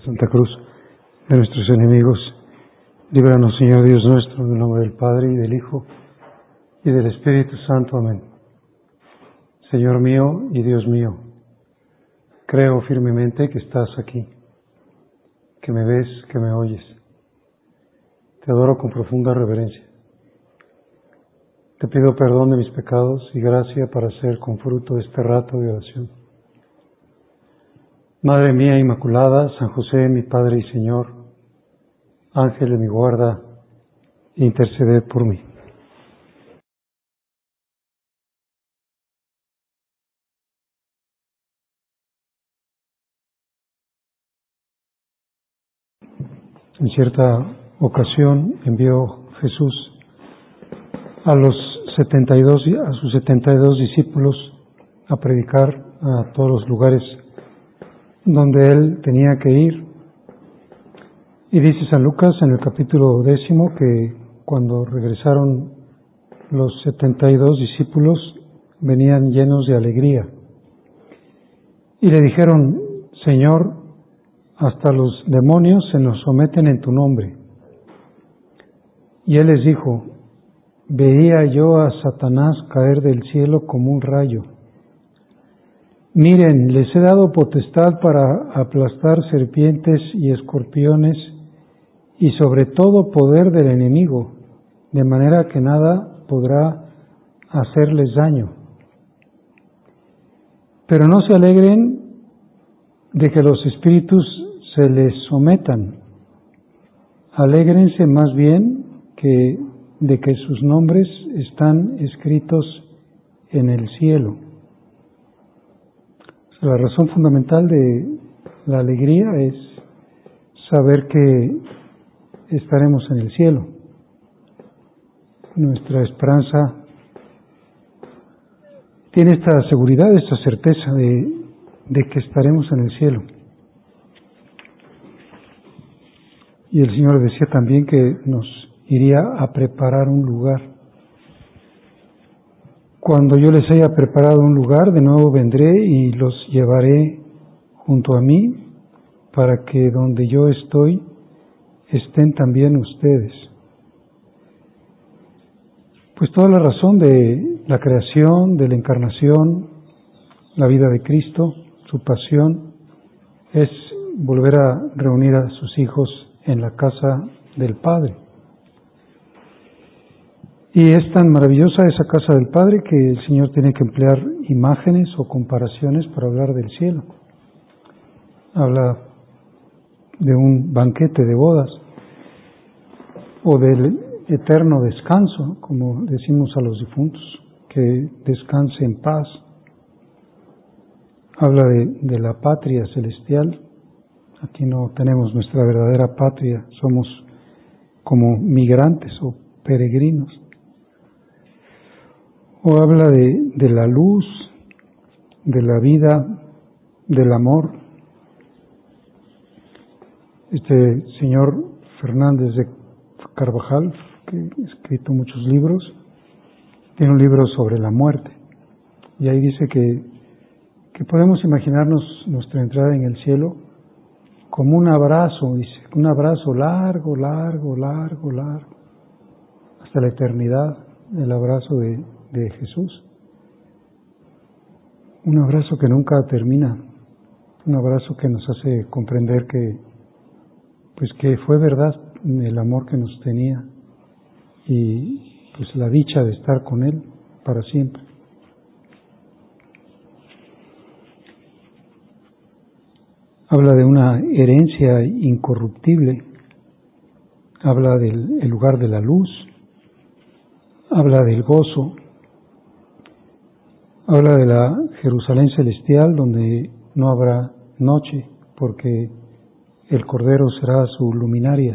Santa Cruz de nuestros enemigos. Líbranos, Señor Dios nuestro, en el nombre del Padre, y del Hijo, y del Espíritu Santo. Amén. Señor mío y Dios mío, creo firmemente que estás aquí, que me ves, que me oyes. Te adoro con profunda reverencia. Te pido perdón de mis pecados y gracia para hacer con fruto este rato de oración. Madre mía Inmaculada, San José, mi Padre y Señor, Ángel de mi guarda, interceded por mí. En cierta ocasión envió Jesús a sus 72 discípulos a predicar a todos los lugares donde él tenía que ir. Y dice San Lucas en el capítulo 10 que cuando regresaron los 72 discípulos venían llenos de alegría y le dijeron: Señor, hasta los demonios se nos someten en tu nombre. Y él les dijo: veía yo a Satanás caer del cielo como un rayo. Miren, les he dado potestad para aplastar serpientes y escorpiones y sobre todo poder del enemigo, de manera que nada podrá hacerles daño. Pero no se alegren de que los espíritus se les sometan. Alégrense más bien de que sus nombres están escritos en el cielo. La razón fundamental de la alegría es saber que estaremos en el cielo. Nuestra esperanza tiene esta seguridad, esta certeza de que estaremos en el cielo. Y el Señor decía también que nos iría a preparar un lugar. Cuando yo les haya preparado un lugar, de nuevo vendré y los llevaré junto a mí, para que donde yo estoy, estén también ustedes. Pues toda la razón de la creación, de la encarnación, la vida de Cristo, su pasión, es volver a reunir a sus hijos en la casa del Padre. Y es tan maravillosa esa casa del Padre que el Señor tiene que emplear imágenes o comparaciones para hablar del cielo. Habla de un banquete de bodas o del eterno descanso, como decimos a los difuntos, que descanse en paz. Habla de la patria celestial. Aquí no tenemos nuestra verdadera patria, somos como migrantes o peregrinos. O habla de la luz, de la vida, del amor. Este señor Fernández de Carvajal, que ha escrito muchos libros, tiene un libro sobre la muerte. Y ahí dice que podemos imaginarnos nuestra entrada en el cielo como un abrazo, dice, un abrazo largo, largo, largo, largo, hasta la eternidad, el abrazo de Jesús. Un abrazo que nunca termina, un abrazo que nos hace comprender que fue verdad el amor que nos tenía y pues la dicha de estar con Él para siempre. Habla de una herencia incorruptible, habla del lugar de la luz, habla del gozo, habla de la Jerusalén celestial donde no habrá noche porque el Cordero será su luminaria.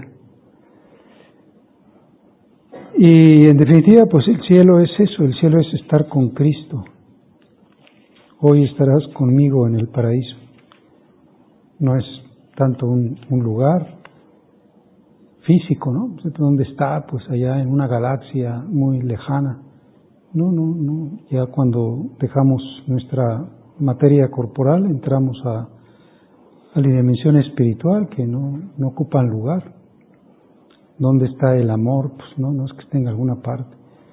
Y en definitiva, pues el cielo es eso, el cielo es estar con Cristo. Hoy estarás conmigo en el paraíso. No es tanto un lugar físico, ¿no? ¿Dónde está? Pues allá en una galaxia muy lejana. No. Ya cuando dejamos nuestra materia corporal, entramos a a la dimensión espiritual que no ocupan lugar. ¿Dónde está el amor? Pues no es que esté en alguna parte.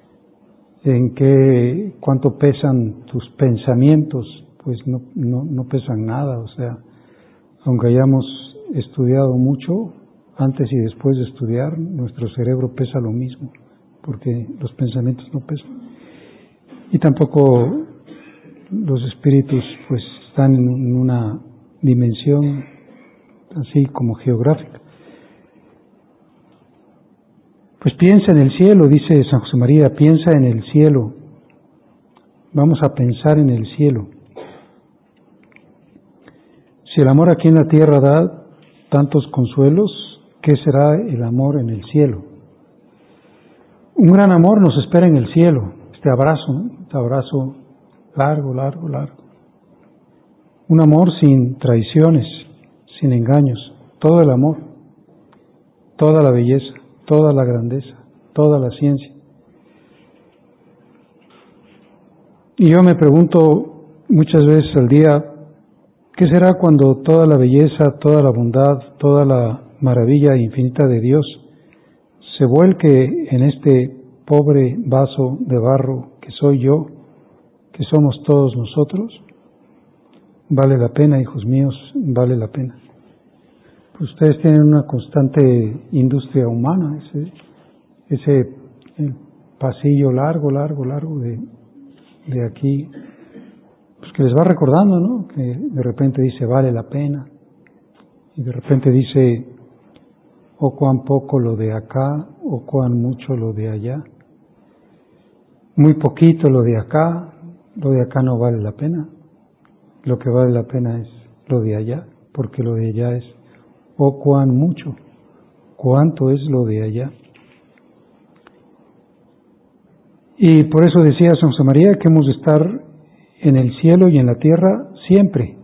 ¿Cuánto pesan tus pensamientos? Pues no pesan nada. O sea, aunque hayamos estudiado mucho, antes y después de estudiar, nuestro cerebro pesa lo mismo, porque los pensamientos no pesan. Y tampoco los espíritus pues están en una dimensión así como geográfica. Pues piensa en el cielo, dice San José María, piensa en el cielo. Vamos a pensar en el cielo. Si el amor aquí en la tierra da tantos consuelos, ¿qué será el amor en el cielo? Un gran amor nos espera en el cielo, este abrazo, ¿no? Este abrazo largo. Un amor sin traiciones, sin engaños, todo el amor, toda la belleza, toda la grandeza, toda la ciencia. Y yo me pregunto muchas veces al día, ¿qué será cuando toda la belleza, toda la bondad, toda la maravilla infinita de Dios se vuelque en este pobre vaso de barro que soy yo, que somos todos nosotros? Vale la pena, hijos míos, vale la pena. Pues ustedes tienen una constante industria humana, ese pasillo largo de aquí, pues que les va recordando, ¿no? Que de repente dice vale la pena, y de repente dice o cuán poco lo de acá, o cuán mucho lo de allá. Muy poquito lo de acá no vale la pena. Lo que vale la pena es lo de allá, porque lo de allá es o cuán mucho, cuánto es lo de allá. Y por eso decía San José María que hemos de estar en el cielo y en la tierra siempre.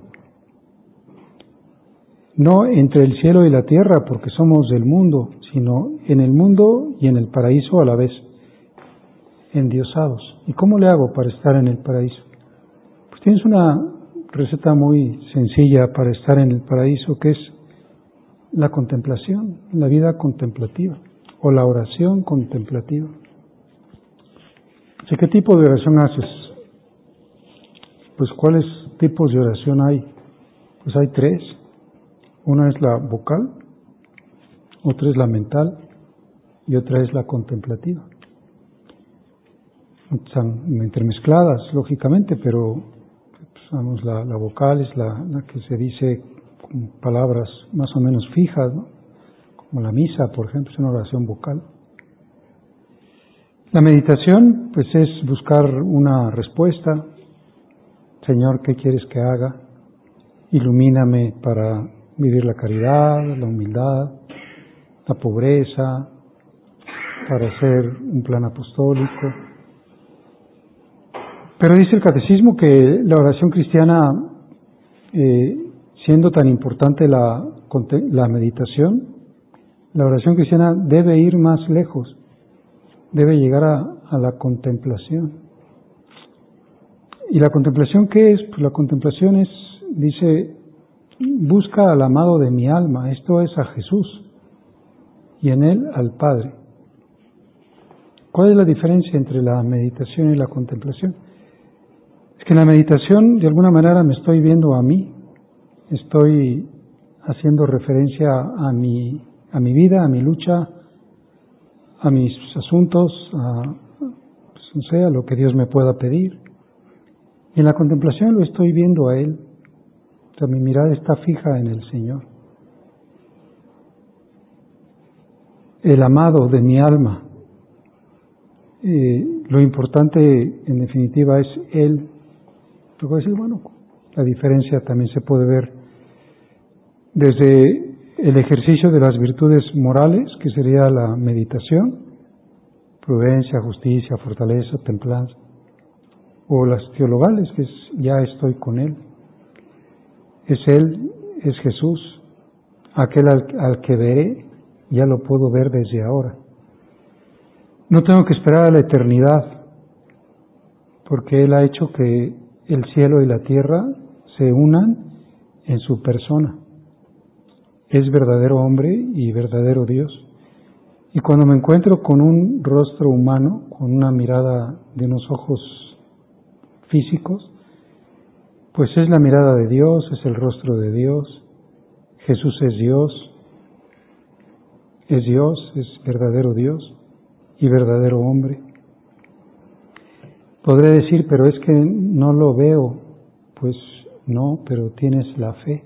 No entre el cielo y la tierra porque somos del mundo, sino en el mundo y en el paraíso a la vez, endiosados. ¿Y cómo le hago para estar en el paraíso? Pues tienes una receta muy sencilla para estar en el paraíso, que es la contemplación, la vida contemplativa o la oración contemplativa. ¿Qué tipo de oración haces? Pues ¿cuáles tipos de oración hay? Pues hay tres. Una es la vocal, otra es la mental y otra es la contemplativa. Están entremezcladas, lógicamente, pero pues, vamos, la vocal es la que se dice con palabras más o menos fijas, ¿no? Como la misa, por ejemplo, es una oración vocal. La meditación, pues es buscar una respuesta. Señor, ¿qué quieres que haga? Ilumíname para vivir la caridad, la humildad, la pobreza, para hacer un plan apostólico. Pero dice el catecismo que la oración cristiana, siendo tan importante la meditación, la oración cristiana debe ir más lejos, debe llegar a la contemplación. ¿Y la contemplación qué es? Pues la contemplación es, dice, busca al amado de mi alma, esto es a Jesús, y en él al Padre. ¿Cuál es la diferencia entre la meditación y la contemplación? Es que en la meditación, de alguna manera, me estoy viendo a mí, estoy haciendo referencia a mi vida, a mi lucha, a mis asuntos, pues, no sé, a lo que Dios me pueda pedir. Y en la contemplación lo estoy viendo a Él. O sea, mi mirada está fija en el Señor. El amado de mi alma. Lo importante, en definitiva, es Él. Luego decir, bueno, la diferencia también se puede ver desde el ejercicio de las virtudes morales, que sería la meditación, prudencia, justicia, fortaleza, templanza, o las teologales, que es ya estoy con Él. Es Él, es Jesús, aquel al que veré, ya lo puedo ver desde ahora. No tengo que esperar a la eternidad, porque Él ha hecho que el cielo y la tierra se unan en su persona. es verdadero hombre y verdadero Dios. Y cuando me encuentro con un rostro humano, con una mirada de unos ojos físicos, pues es la mirada de Dios, es el rostro de Dios. Jesús es Dios, es verdadero Dios y verdadero hombre. Podré decir, pero es que no lo veo. Pues no, pero tienes la fe.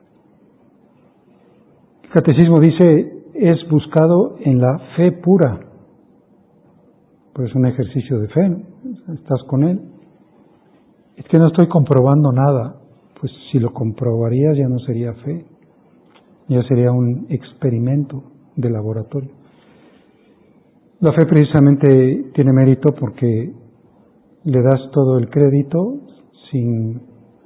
El catecismo dice, es buscado en la fe pura. Pues es un ejercicio de fe, ¿no? Estás con Él. Es que no estoy comprobando nada. Pues si lo comprobarías ya no sería fe, ya sería un experimento de laboratorio. La fe precisamente tiene mérito porque le das todo el crédito sin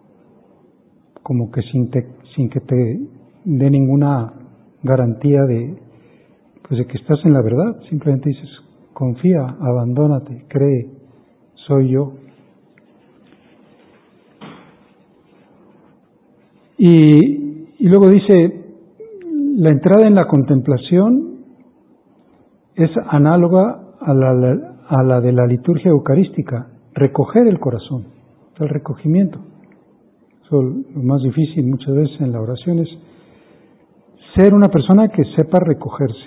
que te dé ninguna garantía de que estás en la verdad. Simplemente dices, confía, abandónate, cree, soy yo. Y luego dice, la entrada en la contemplación es análoga a la de la liturgia eucarística, recoger el corazón, el recogimiento. Eso, lo más difícil muchas veces en la oración es ser una persona que sepa recogerse.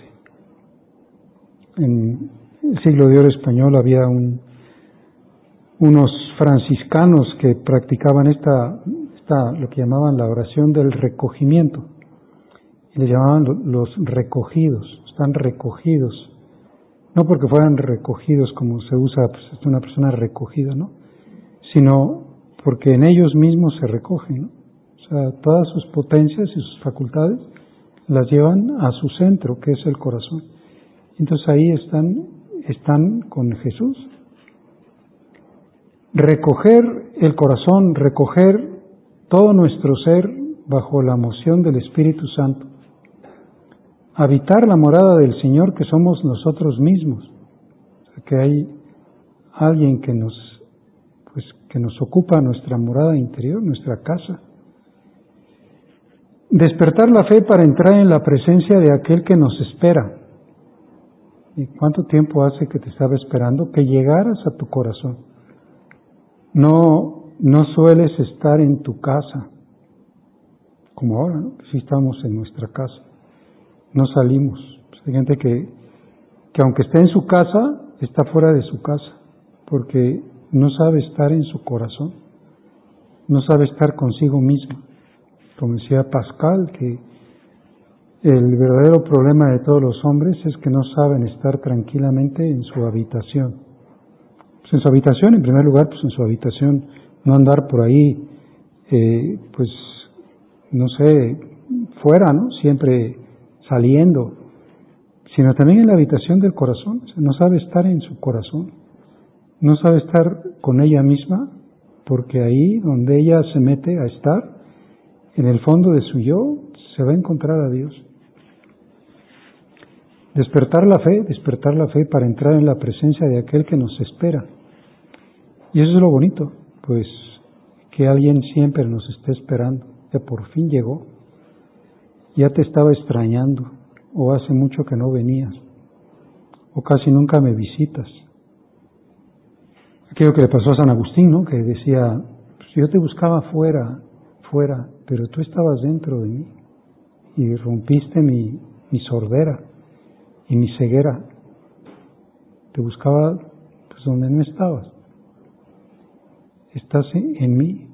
En el siglo de oro español había unos franciscanos que practicaban lo que llamaban la oración del recogimiento. Y le llamaban los recogidos, están recogidos. No porque fueran recogidos como se usa, pues una persona recogida, ¿no? Sino porque en ellos mismos se recogen, ¿no? O sea, todas sus potencias y sus facultades las llevan a su centro, que es el corazón. Entonces ahí están con Jesús. Recoger el corazón, recoger todo nuestro ser bajo la moción del Espíritu Santo. Habitar la morada del Señor que somos nosotros mismos. O sea, que hay alguien que nos ocupa nuestra morada interior, nuestra casa. Despertar la fe para entrar en la presencia de aquel que nos espera. ¿Y cuánto tiempo hace que te estaba esperando? Que llegaras a tu corazón. No sueles estar en tu casa, como ahora, ¿no? Sí estamos en nuestra casa, no salimos. Hay gente que aunque esté en su casa, está fuera de su casa, porque no sabe estar en su corazón, no sabe estar consigo mismo. Como decía Pascal, que el verdadero problema de todos los hombres es que no saben estar tranquilamente en su habitación. Pues en su habitación, en primer lugar, pues en su habitación, no andar por ahí, fuera, ¿no? Siempre saliendo, sino también en la habitación del corazón. O sea, no sabe estar en su corazón, no sabe estar con ella misma, porque ahí donde ella se mete a estar, en el fondo de su yo, se va a encontrar a Dios. Despertar la fe para entrar en la presencia de aquel que nos espera. Y eso es lo bonito, pues que alguien siempre nos esté esperando, que por fin llegó, ya te estaba extrañando, o hace mucho que no venías, o casi nunca me visitas. Aquello que le pasó a San Agustín, ¿no? Que decía, pues yo te buscaba fuera, pero tú estabas dentro de mí, y rompiste mi sordera y mi ceguera. Te buscaba pues donde no estabas. Estás en mí.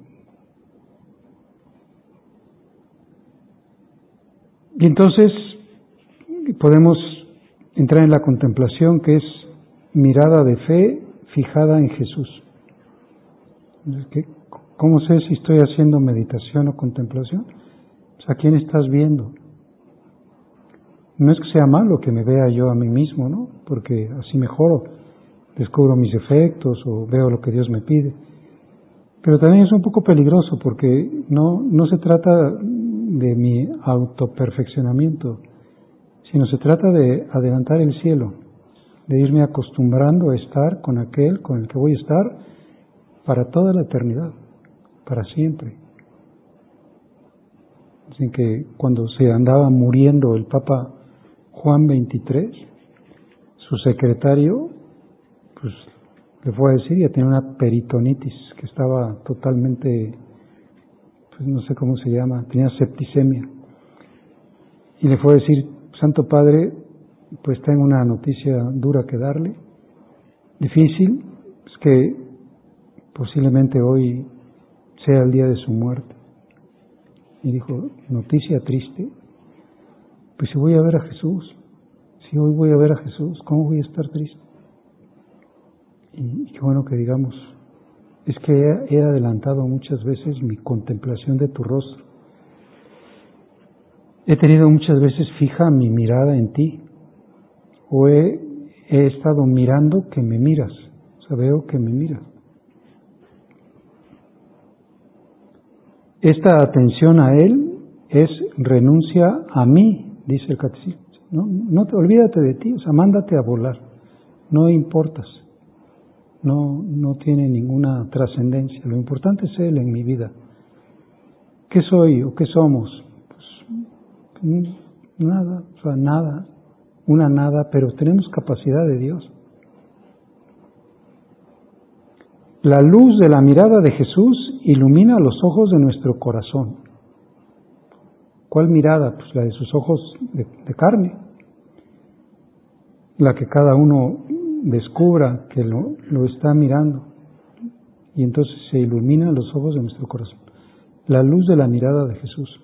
Y entonces podemos entrar en la contemplación, que es mirada de fe fijada en Jesús. ¿Cómo sé si estoy haciendo meditación o contemplación? Pues, ¿a quién estás viendo? No es que sea malo que me vea yo a mí mismo, ¿no? Porque así mejoro, descubro mis defectos o veo lo que Dios me pide. Pero también es un poco peligroso porque no se trata de mi autoperfeccionamiento, sino se trata de adelantar el cielo, de irme acostumbrando a estar con aquel con el que voy a estar para toda la eternidad, para siempre. Dicen que cuando se andaba muriendo el Papa Juan XXIII, su secretario, pues le fue a decir, ya tenía una peritonitis, que estaba totalmente, pues no sé cómo se llama, tenía septicemia. Y le fue a decir, Santo Padre, pues tengo una noticia dura que darle, difícil, es que posiblemente hoy sea el día de su muerte. Y dijo, noticia triste, pues si voy a ver a Jesús, si hoy voy a ver a Jesús, ¿cómo voy a estar triste? Y qué bueno que digamos, es que he adelantado muchas veces mi contemplación de tu rostro. He tenido muchas veces fija mi mirada en ti, o he estado mirando que me miras, o sea, veo que me miras. Esta atención a Él es renuncia a mí, dice el catecismo. No te olvídate de ti, o sea, mándate a volar, no importas, no tiene ninguna trascendencia. Lo importante es Él en mi vida. ¿Qué soy o qué somos? Pues nada, o sea, nada, una nada, pero tenemos capacidad de Dios. La luz de la mirada de Jesús ilumina los ojos de nuestro corazón. ¿Cuál mirada? Pues la de sus ojos de carne, la que cada uno descubra que lo está mirando, y entonces se iluminan los ojos de nuestro corazón. La luz de la mirada de Jesús.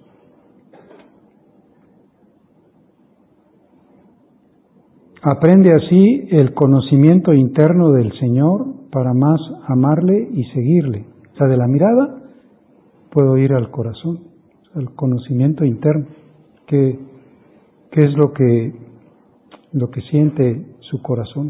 Aprende así el conocimiento interno del Señor para más amarle y seguirle. O sea, de la mirada puedo ir al corazón, al conocimiento interno, que es lo que siente su corazón.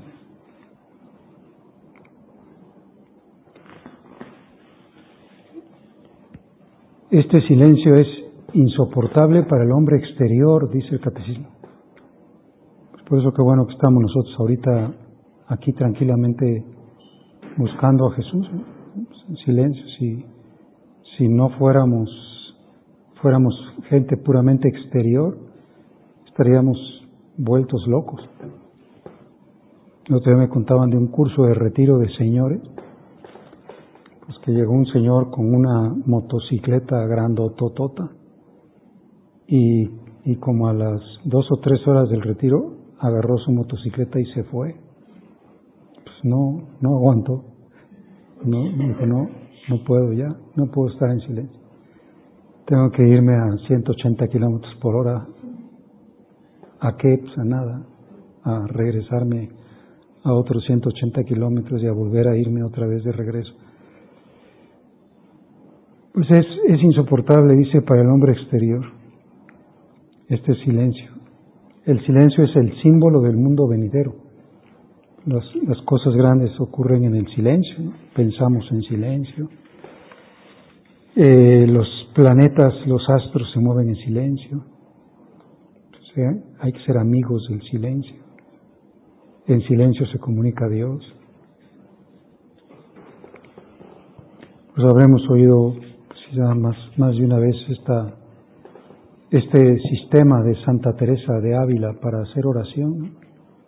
Este silencio es insoportable para el hombre exterior, dice el catecismo. Por eso qué bueno que estamos nosotros ahorita aquí tranquilamente buscando a Jesús, ¿no? En silencio. Si no fuéramos gente puramente exterior, estaríamos vueltos locos. El otro día me contaban de un curso de retiro de señores, pues que llegó un señor con una motocicleta grandototota y como a las 2 o 3 horas del retiro agarró su motocicleta y se fue. Pues no aguantó. No puedo ya, no puedo estar en silencio. Tengo que irme a 180 kilómetros por hora. ¿A qué? Pues a nada. A regresarme a otros 180 kilómetros y a volver a irme otra vez de regreso. Pues es insoportable, dice, para el hombre exterior, este silencio. El silencio es el símbolo del mundo venidero. Las cosas grandes ocurren en el silencio, ¿no? Pensamos en silencio. Los planetas, los astros se mueven en silencio. O sea, hay que ser amigos del silencio. En silencio se comunica a Dios. Pues habremos oído ya más de una vez este sistema de Santa Teresa de Ávila para hacer oración, ¿no?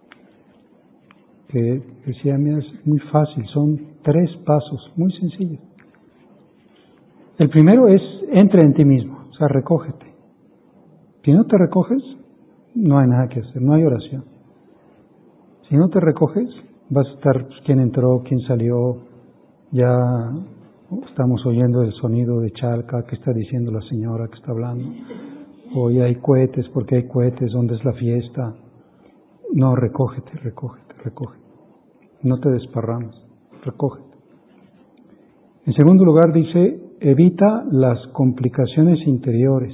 Que decía, mira, es muy fácil, son 3 pasos, muy sencillos. El primero es, entra en ti mismo, o sea, recógete. Si no te recoges, no hay nada que hacer, no hay oración. Si no te recoges, vas a estar, pues, quién entró, quién salió, ya estamos oyendo el sonido de Chalca, qué está diciendo la señora que está hablando, hoy hay cohetes, ¿por qué hay cohetes? ¿Dónde es la fiesta? No, recógete. No te desparrames, recógete. En segundo lugar dice, evita las complicaciones interiores.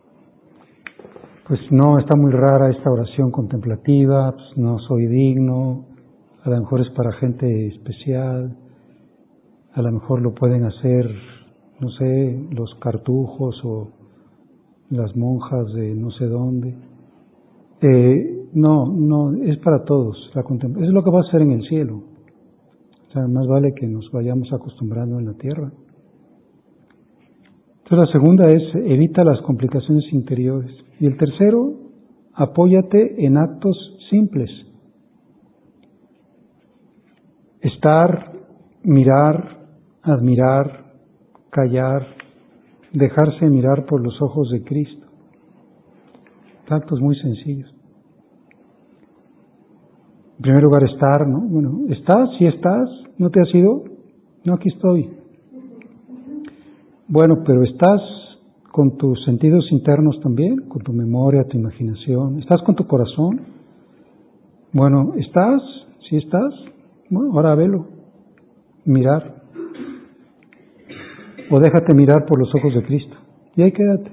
Pues no, está muy rara esta oración contemplativa, pues no soy digno, a lo mejor es para gente especial, a lo mejor lo pueden hacer, no sé, los cartujos o las monjas de no sé dónde. No, es para todos. Eso es lo que va a ser en el cielo. O sea, más vale que nos vayamos acostumbrando en la tierra. Entonces la segunda es evita las complicaciones interiores. Y el tercero, apóyate en actos simples. Estar, mirar, admirar, callar, dejarse mirar por los ojos de Cristo. Actos muy sencillos. En primer lugar, estar, ¿no? Bueno, ¿estás? ¿Sí estás? ¿No te has ido? No, aquí estoy. Bueno, pero ¿estás con tus sentidos internos también? ¿Con tu memoria, tu imaginación? ¿Estás con tu corazón? Bueno, ¿estás? ¿Sí estás? Bueno, ahora velo. Mirar. O déjate mirar por los ojos de Cristo. Y ahí quédate.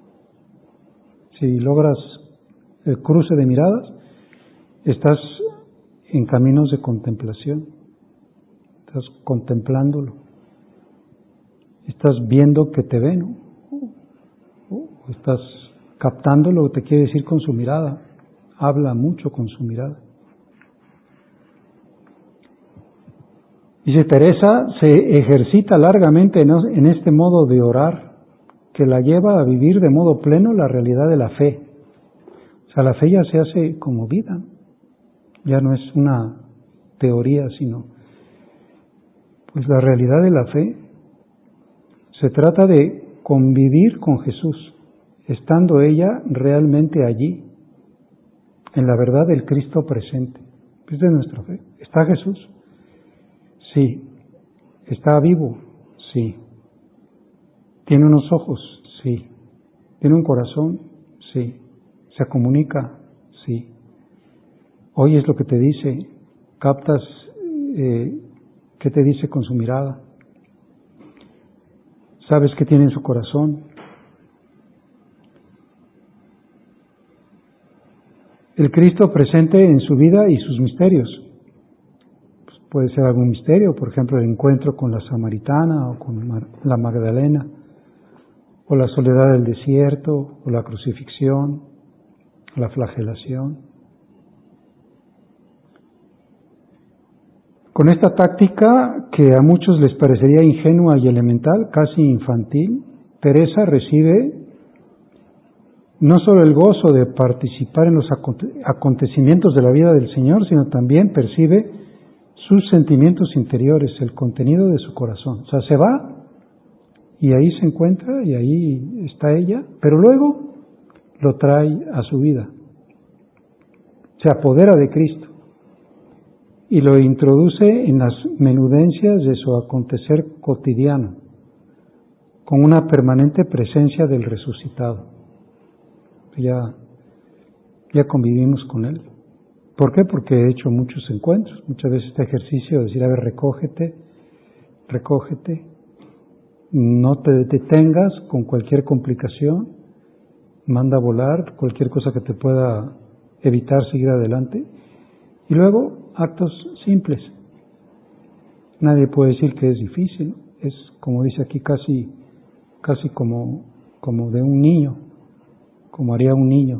Si logras el cruce de miradas, estás en caminos de contemplación. Estás contemplándolo. Estás viendo que te ve, ¿no? O estás captando lo que te quiere decir con su mirada. Habla mucho con su mirada. Dice Teresa, se ejercita largamente en este modo de orar, que la lleva a vivir de modo pleno la realidad de la fe. O sea, la fe ya se hace como vida. Ya no es una teoría, sino pues la realidad de la fe. Se trata de convivir con Jesús, estando ella realmente allí, en la verdad del Cristo presente. Esta es nuestra fe. ¿Está Jesús? Sí. ¿Está vivo? Sí. ¿Tiene unos ojos? Sí. ¿Tiene un corazón? Sí. ¿Se comunica? Sí. ¿Oyes lo que te dice? ¿Captas qué te dice con su mirada? ¿Sabes qué tiene en su corazón? El Cristo presente en su vida y sus misterios. Pues puede ser algún misterio, por ejemplo, el encuentro con la samaritana o con la Magdalena, o la soledad del desierto, o la crucifixión, o la flagelación. Con esta táctica, que a muchos les parecería ingenua y elemental, casi infantil, Teresa recibe no solo el gozo de participar en los acontecimientos de la vida del Señor, sino también percibe sus sentimientos interiores, el contenido de su corazón. O sea, se va y ahí se encuentra y ahí está ella, pero luego lo trae a su vida. Se apodera de Cristo y lo introduce en las menudencias de su acontecer cotidiano, con una permanente presencia del resucitado. Ya convivimos con Él. ¿Por qué? Porque he hecho muchos encuentros, muchas veces este ejercicio de decir, a ver, recógete, no te detengas con cualquier complicación, manda a volar cualquier cosa que te pueda evitar seguir adelante, y luego actos simples. Nadie puede decir que es difícil, es como dice aquí casi como de un niño, como haría un niño,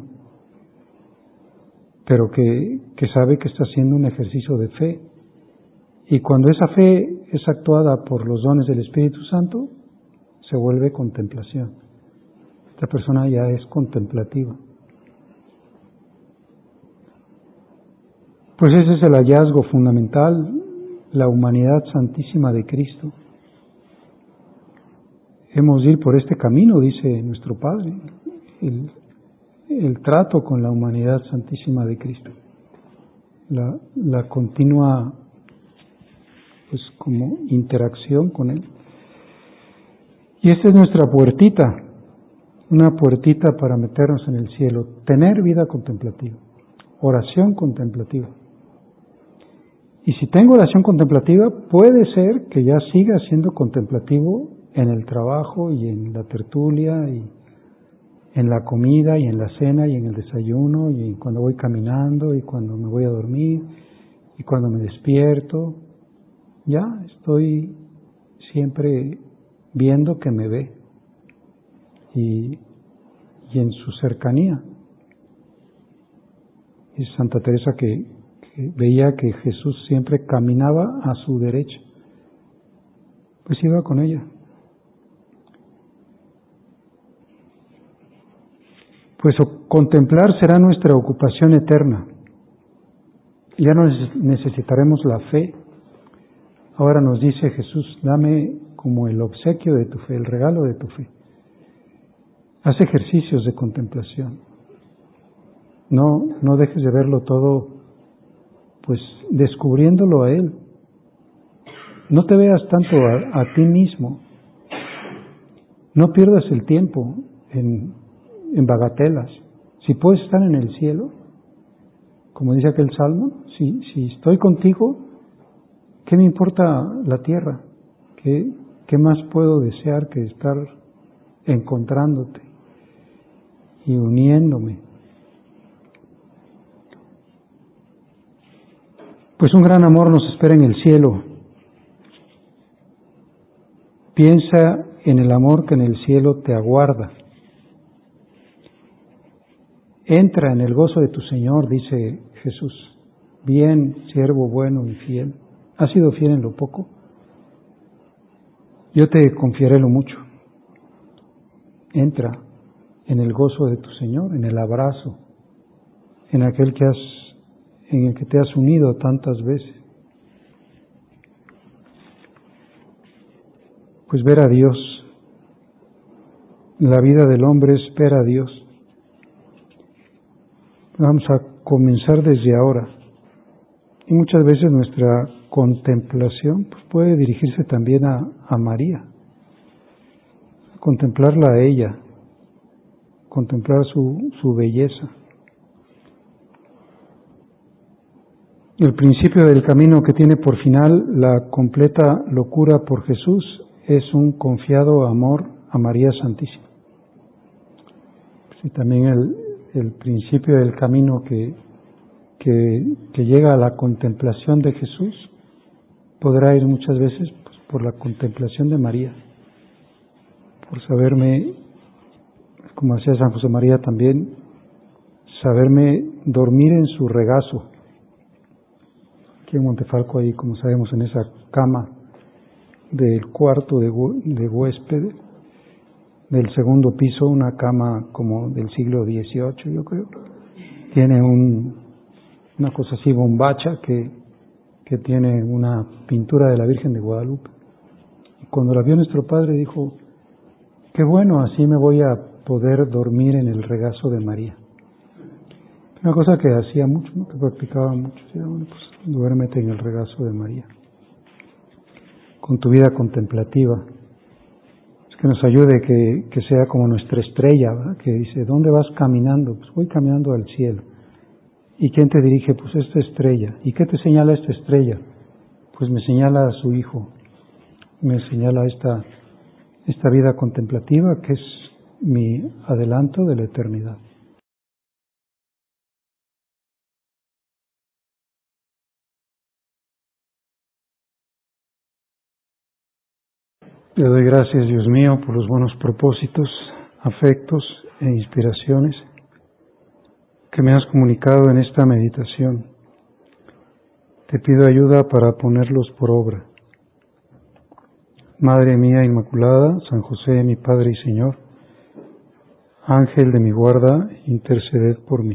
pero que sabe que está haciendo un ejercicio de fe. Y cuando esa fe es actuada por los dones del Espíritu Santo, se vuelve contemplación. Esta persona ya es contemplativa. Pues ese es el hallazgo fundamental, la humanidad santísima de Cristo. Hemos de ir por este camino, dice nuestro Padre, el trato con la humanidad santísima de Cristo, la continua pues como interacción con Él. Y esta es nuestra puertita, una puertita para meternos en el cielo, tener vida contemplativa, oración contemplativa. Y si tengo oración contemplativa, puede ser que ya siga siendo contemplativo en el trabajo y en la tertulia y en la comida y en la cena y en el desayuno y cuando voy caminando y cuando me voy a dormir y cuando me despierto. Ya estoy siempre viendo que me ve y en su cercanía. Es Santa Teresa que veía que Jesús siempre caminaba a su derecha, pues iba con ella. Pues contemplar será nuestra ocupación eterna. Ya no necesitaremos la fe. Ahora nos dice Jesús, dame como el obsequio de tu fe, el regalo de tu fe. Haz ejercicios de contemplación. No dejes de verlo todo, pues descubriéndolo a Él. No te veas tanto a ti mismo. No pierdas el tiempo en bagatelas. Si puedes estar en el cielo, como dice aquel salmo, si estoy contigo, ¿qué me importa la tierra? ¿Qué más puedo desear que estar encontrándote y uniéndome? Pues un gran amor nos espera en el cielo. Piensa en el amor que en el cielo te aguarda. Entra en el gozo de tu Señor, dice Jesús. Bien, siervo bueno y fiel. ¿Has sido fiel en lo poco? Yo te confiaré lo mucho. Entra en el gozo de tu Señor, en el abrazo, en el que te has unido tantas veces. Pues ver a Dios. La vida del hombre es ver a Dios. Vamos a comenzar desde ahora. Y muchas veces nuestra contemplación pues, puede dirigirse también a María. A contemplarla a ella, contemplar su belleza. El principio del camino que tiene por final la completa locura por Jesús es un confiado amor a María Santísima. Y también el principio del camino que llega a la contemplación de Jesús podrá ir muchas veces pues, por la contemplación de María, por saberme, como decía San José María también, saberme dormir en su regazo. Aquí en Montefalco, ahí como sabemos, en esa cama del cuarto de huésped, del segundo piso, una cama como del siglo XVIII, yo creo. Tiene una cosa así bombacha que tiene una pintura de la Virgen de Guadalupe. Y cuando la vio nuestro Padre dijo, qué bueno, así me voy a poder dormir en el regazo de María. Una cosa que hacía mucho, ¿no? Que practicaba mucho. Decía, bueno, pues duérmete en el regazo de María. Con tu vida contemplativa. Es que nos ayude que sea como nuestra estrella, ¿verdad? Que dice, ¿dónde vas caminando? Pues voy caminando al cielo. ¿Y quién te dirige? Pues esta estrella. ¿Y qué te señala esta estrella? Pues me señala a su Hijo. Me señala esta vida contemplativa que es mi adelanto de la eternidad. Le doy gracias, Dios mío, por los buenos propósitos, afectos e inspiraciones que me has comunicado en esta meditación. Te pido ayuda para ponerlos por obra. Madre mía Inmaculada, San José, mi Padre y Señor, Ángel de mi guarda, interceded por mí.